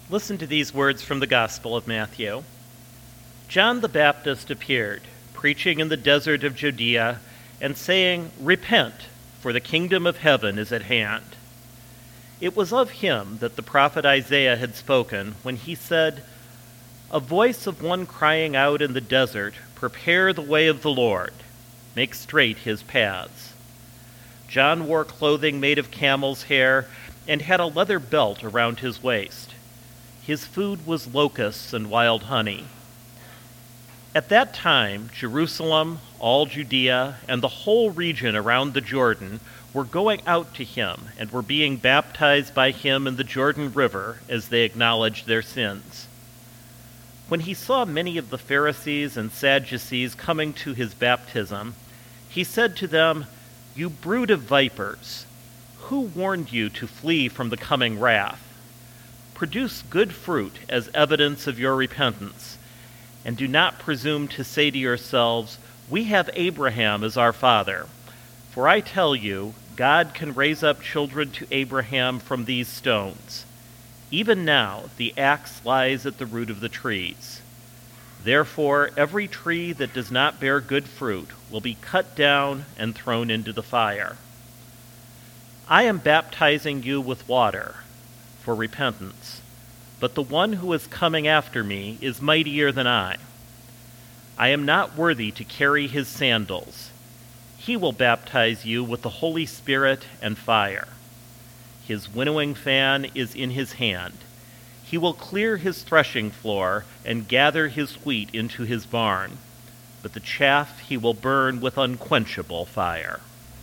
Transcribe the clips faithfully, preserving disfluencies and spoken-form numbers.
Listen to these words from the Gospel of Matthew. John the Baptist appeared, preaching in the desert of Judea, and saying, "Repent, for the kingdom of heaven is at hand." It was of him that the prophet Isaiah had spoken when he said, "A voice of one crying out in the desert, prepare the way of the Lord, make straight his paths." John wore clothing made of camel's hair and had a leather belt around his waist. His food was locusts and wild honey. At that time, Jerusalem, all Judea, and the whole region around the Jordan were going out to him and were being baptized by him in the Jordan River as they acknowledged their sins. When he saw many of the Pharisees and Sadducees coming to his baptism, he said to them, "You brood of vipers, who warned you to flee from the coming wrath? Produce good fruit as evidence of your repentance, and do not presume to say to yourselves, 'We have Abraham as our father.' For I tell you, God can raise up children to Abraham from these stones. Even now the axe lies at the root of the trees. Therefore every tree that does not bear good fruit will be cut down and thrown into the fire. I am baptizing you with water for repentance, but the one who is coming after me is mightier than I. I am not worthy to carry his sandals. He will baptize you with the Holy Spirit and fire. His winnowing fan is in his hand. He will clear his threshing floor and gather his wheat into his barn, but the chaff he will burn with unquenchable fire."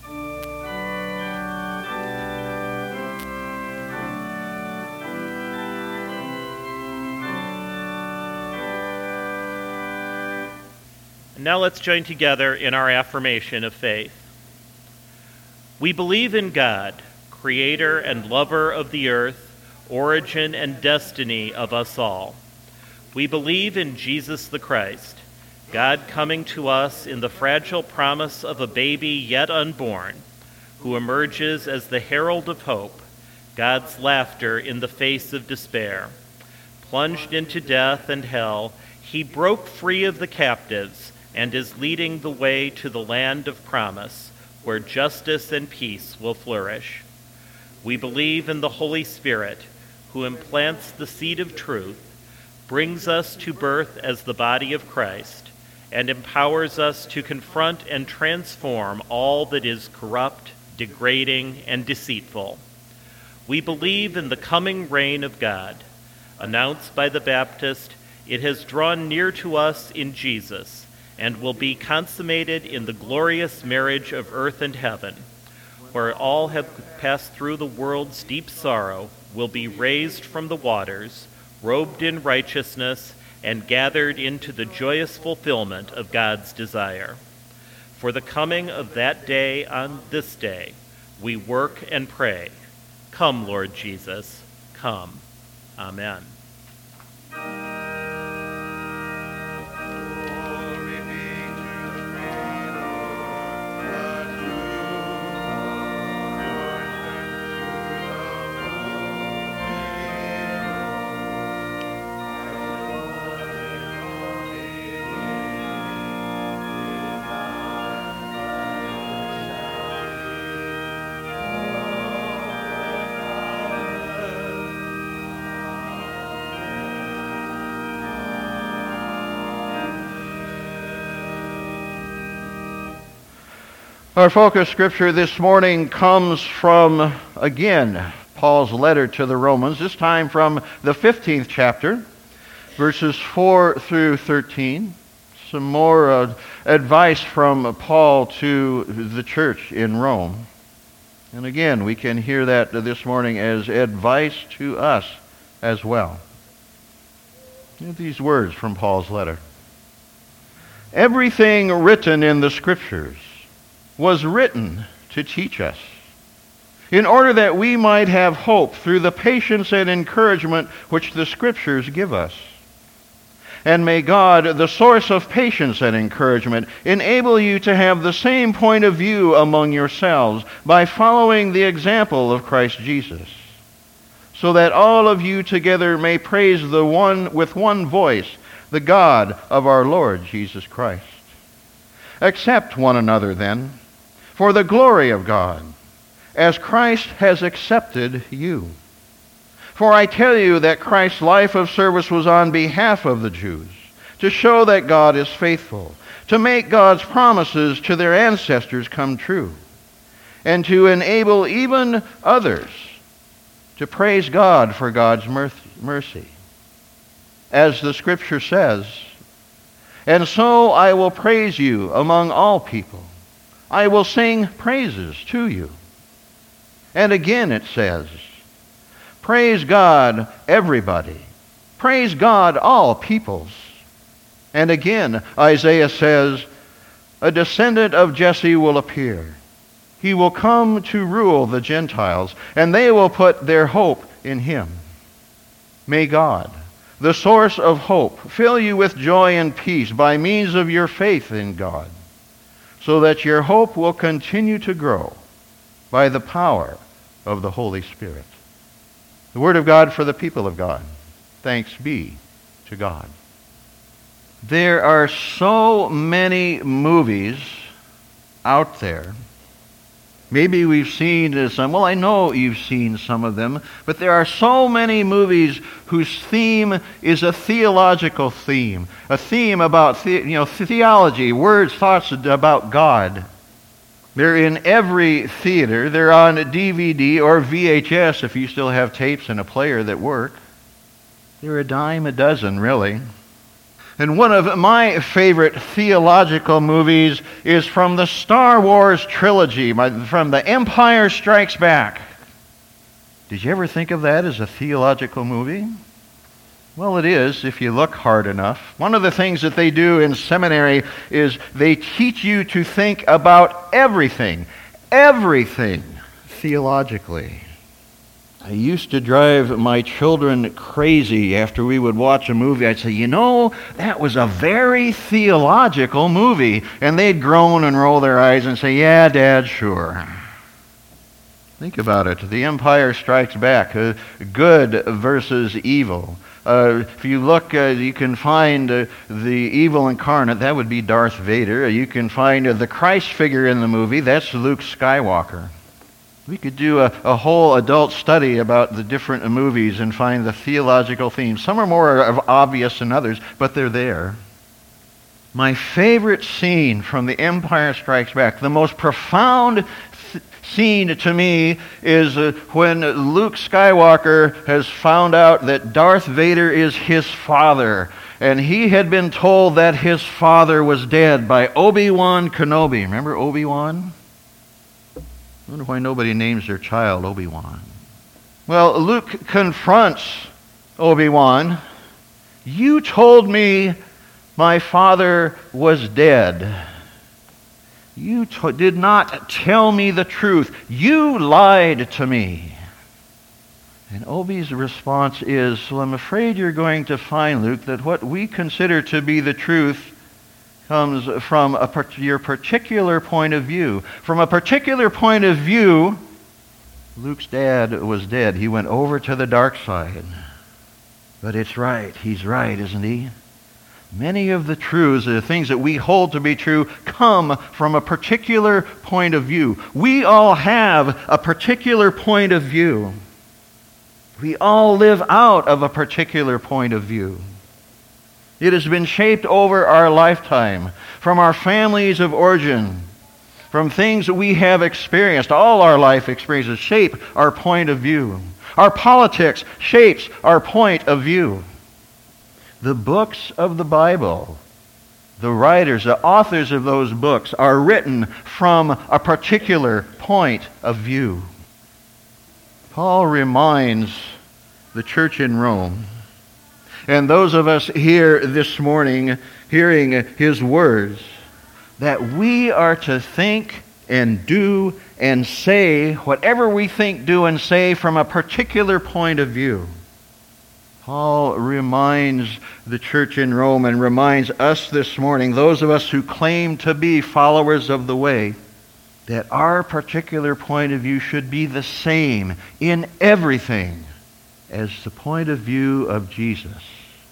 And now let's join together in our affirmation of faith. We believe in God, creator and lover of the earth, origin and destiny of us all. We believe in Jesus the Christ, God coming to us in the fragile promise of a baby yet unborn, who emerges as the herald of hope, God's laughter in the face of despair. Plunged into death and hell, he broke free of the captives and is leading the way to the land of promise, where justice and peace will flourish. We believe in the Holy Spirit, who implants the seed of truth, brings us to birth as the body of Christ, and empowers us to confront and transform all that is corrupt, degrading, and deceitful. We believe in the coming reign of God. Announced by the Baptist, it has drawn near to us in Jesus, and will be consummated in the glorious marriage of earth and heaven, where all have passed through the world's deep sorrow will be raised from the waters, robed in righteousness, and gathered into the joyous fulfillment of God's desire. For the coming of that day on this day, we work and pray. Come, Lord Jesus, come. Amen. Our focus scripture this morning comes from, again, Paul's letter to the Romans, this time from the fifteenth chapter, verses four through thirteen. Some more uh, advice from Paul to the church in Rome. And again, we can hear that this morning as advice to us as well. These words from Paul's letter. Everything written in the Scriptures was written to teach us, in order that we might have hope through the patience and encouragement which the Scriptures give us. And may God, the source of patience and encouragement, enable you to have the same point of view among yourselves by following the example of Christ Jesus. so that all of you together may praise the one with one voice, the God of our Lord Jesus Christ. Accept one another then, for the glory of God, as Christ has accepted you. For I tell you that Christ's life of service was on behalf of the Jews, to show that God is faithful, to make God's promises to their ancestors come true, and to enable even others to praise God for God's mercy. As the Scripture says, "And so I will praise you among all people. I will sing praises to you." And again it says, "Praise God, everybody. Praise God, all peoples." And again, Isaiah says, "A descendant of Jesse will appear. He will come to rule the Gentiles, and they will put their hope in him." May God, the source of hope, fill you with joy and peace by means of your faith in God, so that your hope will continue to grow by the power of the Holy Spirit. The Word of God for the people of God. Thanks be to God. There are so many movies out there. Maybe we've seen some, well, I know you've seen some of them, but there are so many movies whose theme is a theological theme, a theme about the, you know, theology, words, thoughts about God. They're in every theater. They're on D V D or V H S if you still have tapes and a player that work. They're a dime a dozen, really. And one of my favorite theological movies is from the Star Wars trilogy, from The Empire Strikes Back. Did you ever think of that as a theological movie? Well, it is, if you look hard enough. One of the things that they do in seminary is they teach you to think about everything, everything theologically. I used to drive my children crazy after we would watch a movie. I'd say, you know, that was a very theological movie. And they'd groan and roll their eyes and say, yeah, Dad, sure. Think about it. The Empire Strikes Back. Uh, good versus evil. Uh, if you look, uh, you can find uh, the evil incarnate. That would be Darth Vader. You can find uh, the Christ figure in the movie. That's Luke Skywalker. We could do a, a whole adult study about the different movies and find the theological themes. Some are more obvious than others, but they're there. My favorite scene from The Empire Strikes Back, the most profound th- scene to me, is uh, when Luke Skywalker has found out that Darth Vader is his father. And he had been told that his father was dead by Obi-Wan Kenobi. Remember Obi-Wan? I wonder why nobody names their child Obi-Wan. Well, Luke confronts Obi-Wan. You told me my father was dead. You to- did not tell me the truth. You lied to me. And Obi's response is, well, I'm afraid you're going to find, Luke, that what we consider to be the truth comes from a, your particular point of view. From a particular point of view, Luke's dad was dead. He went over to the dark side. But it's right. He's right, isn't he? Many of the truths, the things that we hold to be true, come from a particular point of view. We all have a particular point of view. We all live out of a particular point of view. It has been shaped over our lifetime, from our families of origin, from things that we have experienced. All our life experiences shape our point of view. Our politics shapes our point of view. The books of the Bible, the writers, the authors of those books are written from a particular point of view. Paul reminds the church in Rome, and those of us here this morning hearing his words, that we are to think and do and say whatever we think, do, and say from a particular point of view. Paul reminds the church in Rome and reminds us this morning, those of us who claim to be followers of the way, that our particular point of view should be the same in everything as the point of view of Jesus.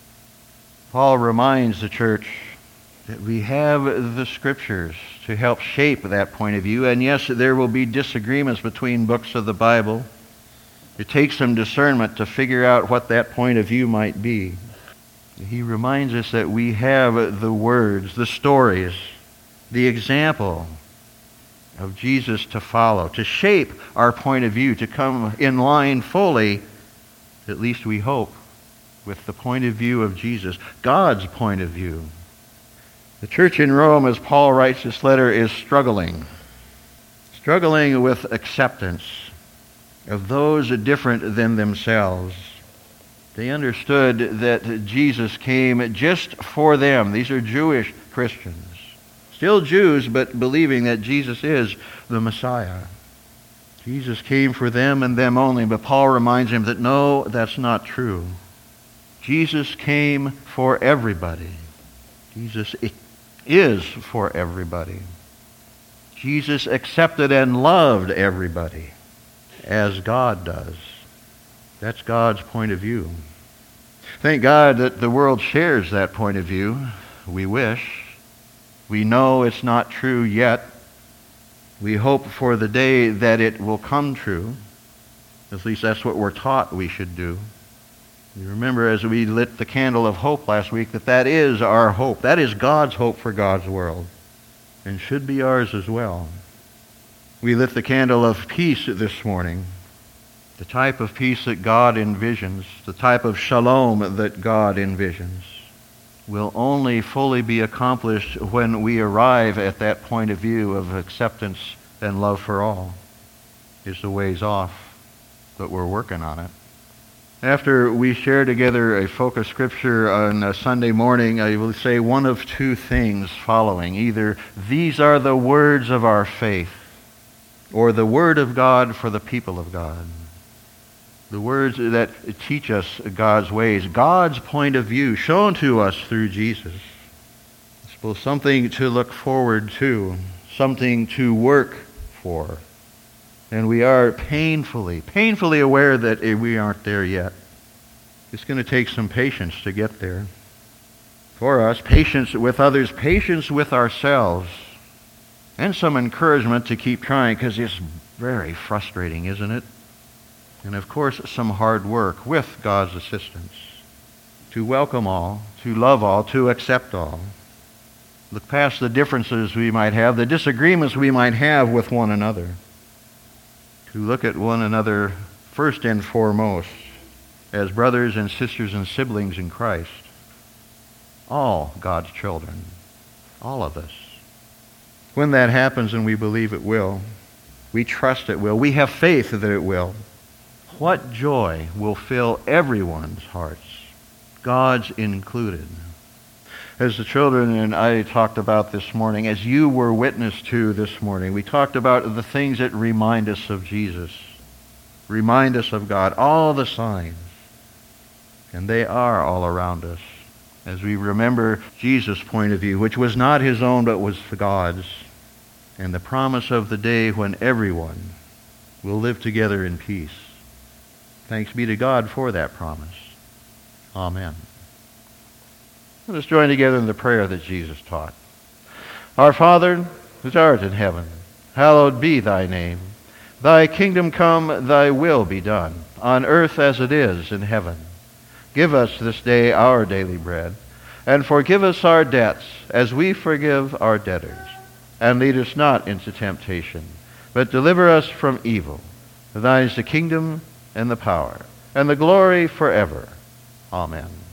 Paul reminds the church that we have the Scriptures to help shape that point of view. And yes, there will be disagreements between books of the Bible. It takes some discernment to figure out what that point of view might be. He reminds us that we have the words, the stories, the example of Jesus to follow, to shape our point of view, to come in line fully, at least we hope, with the point of view of Jesus, God's point of view. The church in Rome, as Paul writes this letter, is struggling. Struggling with acceptance of those different than themselves. They understood that Jesus came just for them. These are Jewish Christians. Still Jews, but believing that Jesus is the Messiah. Jesus came for them and them only, but Paul reminds him that no, that's not true. Jesus came for everybody. Jesus is for everybody. Jesus accepted and loved everybody as God does. That's God's point of view. Thank God that the world shares that point of view. We wish. We know it's not true yet. We hope for the day that it will come true. At least that's what we're taught we should do. You remember as we lit the candle of hope last week that that is our hope. That is God's hope for God's world, and should be ours as well. We lit the candle of peace this morning. The type of peace that God envisions, the type of shalom that God envisions, will only fully be accomplished when we arrive at that point of view of acceptance and love for all. It's a ways off, but we're working on it. After we share together a focus scripture on a Sunday morning, I will say one of two things following. Either these are the words of our faith, or the Word of God for the people of God. The words that teach us God's ways, God's point of view shown to us through Jesus. I suppose something to look forward to, something to work for. And we are painfully, painfully aware that we aren't there yet. It's going to take some patience to get there. For us, patience with others, patience with ourselves, and some encouragement to keep trying, because it's very frustrating, isn't it? And of course, some hard work with God's assistance to welcome all, to love all, to accept all. Look past the differences we might have, the disagreements we might have with one another. To look at one another first and foremost as brothers and sisters and siblings in Christ. All God's children. All of us. When that happens, and we believe it will, we trust it will, we have faith that it will, what joy will fill everyone's hearts, God's included. As the children and I talked about this morning, as you were witness to this morning, we talked about the things that remind us of Jesus, remind us of God, all the signs, and they are all around us. As we remember Jesus' point of view, which was not his own but was God's, and the promise of the day when everyone will live together in peace. Thanks be to God for that promise. Amen. Let us join together in the prayer that Jesus taught. Our Father, who art in heaven, hallowed be thy name. Thy kingdom come, thy will be done, on earth as it is in heaven. Give us this day our daily bread, and forgive us our debts, as we forgive our debtors. And lead us not into temptation, but deliver us from evil. For thine is the kingdom, and the power, and the glory forever. Amen.